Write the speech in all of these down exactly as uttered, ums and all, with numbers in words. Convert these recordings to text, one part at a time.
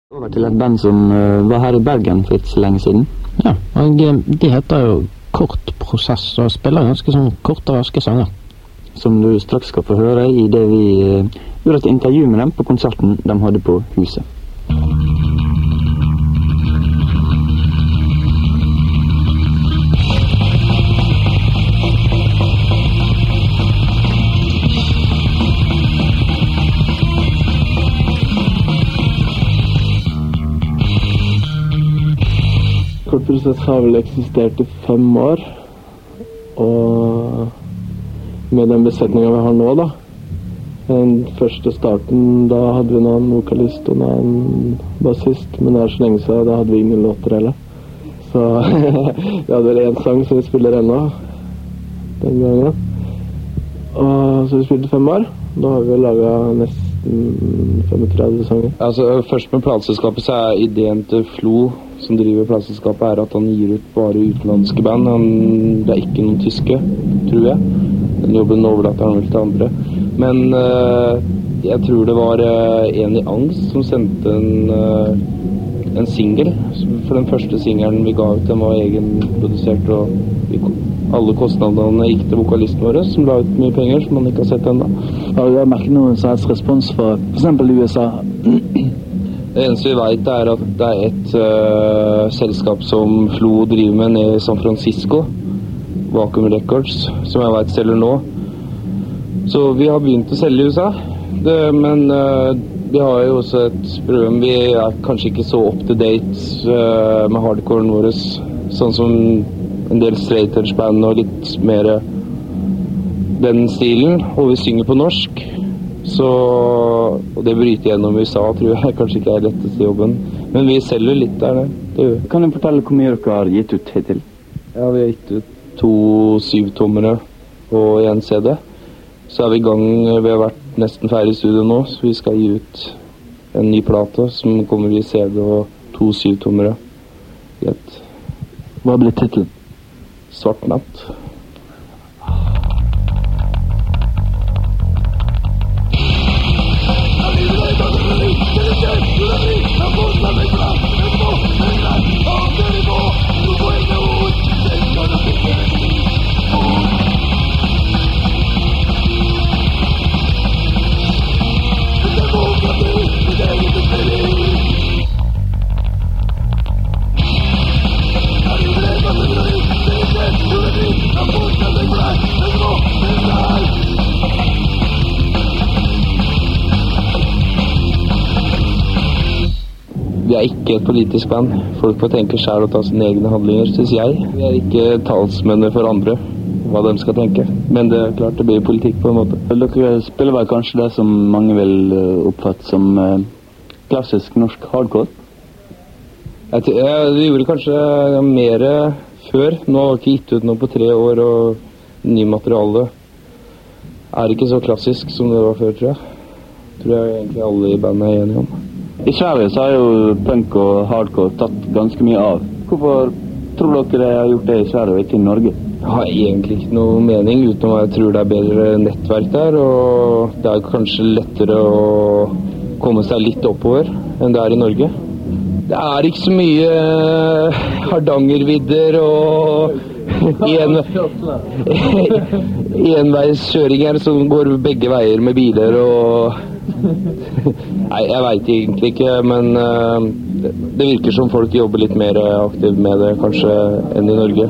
Over til et band som uh, var her i Bergen for ikke så lenge siden. Ja, og de heter jo Kort Prosess og spiller ganske sånn korte og raske sanger. Som du straks skal få høre i det vi uh, gjorde et intervju med dem på konserten de hadde på Huset. Kort Prosess har vel eksistert i fem år, og med den besetningen vi har nå da, den første starten, da hadde vi noen vokalist og noen bassist, men det er så lenge siden, da hadde vi ingen låter heller. Så vi hadde vel en sang som vi spiller ennå, den gangen. Og så vi spilte fem år, da har vi laget nesten femogtredve sanger. Altså, først med plateselskapet så er ideen til Flo, som driver plateselskapet, er at han gir ut bare utenlandske band. Han, det er ikke noen tyske, tror jeg. Den jobben overlater han vel til andre. Men uh, jeg tror det var uh, en i Angst som sendte en, uh, en single. For den første singelen vi ga ut, den var egenprodusert, og vi, alle kostnadene gikk til vokalisten våre, som la ut mye penger, som man ikke har sett enda. Har du merket noen slags respons fra for eksempel U S A? Det eneste vi vet er at det er et uh, selskap som Flo driver med nede i San Francisco, Vacuum Records, som jeg vet selger nå. Så vi har begynt å selge i U S A, det, men uh, vi har jo også et problem. Vi er kanskje ikke så up to date uh, med hardcoren vår, sånn som en del straight edge band og litt mer den stilen, og vi synger på norsk. Så, og det bryter gjennom U S A, tror jeg kanskje ikke er lettest i jobben. Men vi selger litt der, det gjør vi. Kan du fortelle hvor mye dere har gitt ut hittil? Ja, vi har gitt ut to syvtommere og en C D. Så er vi i gang, vi har vært nesten ferdig i studio nå, så vi skal gi ut en ny plate som kommer i C D og to syvtommere. Gjett. Hva blir titelen? Svart natt. Vi er ikke et politisk band. Folk får tenke selv og ta sine egne handlinger, synes jeg. Vi er ikke talsmennene for andre, hva de skal tenke. Men det er klart det blir politikk på en måte. Dere spiller vel kanskje det som mange vil oppfatte som uh, klassisk norsk hardcore? Jeg, jeg, vi gjorde kanskje mer før. Nå har vi ikke gitt ut noe på tre år, og ny materiale er ikke så klassisk som det var før, tror jeg. Tror jeg egentlig alle i bandet er enige om. I Sverige så har jo punk og hardcore tatt ganske mye av. Hvorfor tror dere det har gjort det i Sverige og ikke i Norge? Jeg har egentlig ikke noe mening, utenom at jeg tror det er bedre nettverk der, og det er kanskje lettere å komme seg litt oppover enn det er i Norge. Det er ikke så mye Hardangervidder og en, enveiskjøringer som går begge veier med biler og... Nei, jeg vet egentlig ikke, men uh, det, det virker som folk jobber litt mer aktivt med det kanskje enn i Norge.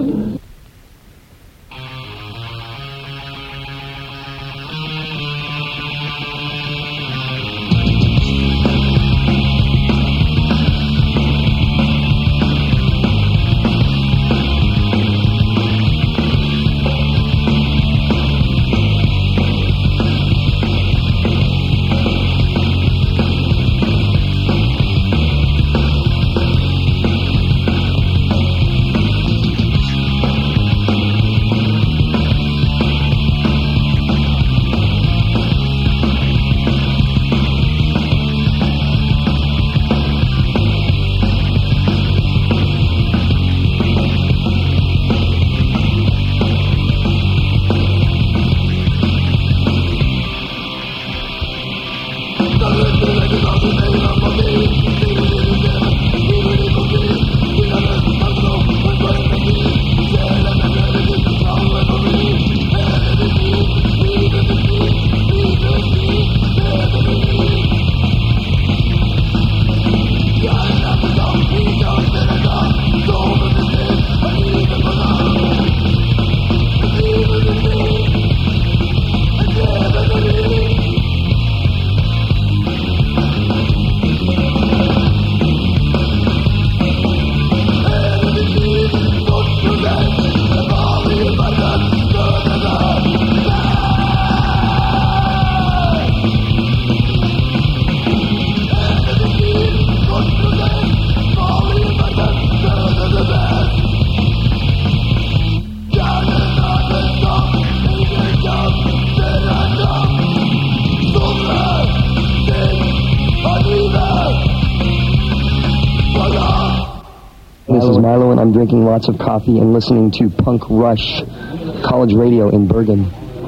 This is Milo, and I'm drinking lots of coffee and listening to Punk Rush College Radio in Bergen.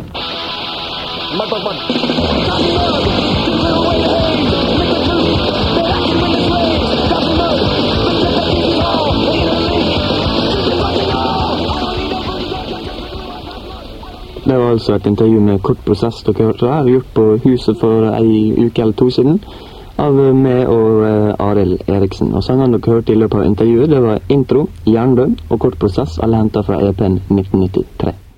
Det var altså et intervju med Kort Prosess dere hørte her, gjort på Huset for en uke eller to siden, av meg og uh, Arild Eriksen. Og sangene dere hørte i løpet av intervjuet, det var Intro, Jerndød og Kort Prosess, alle hentet fra E P-en nitten nittitre.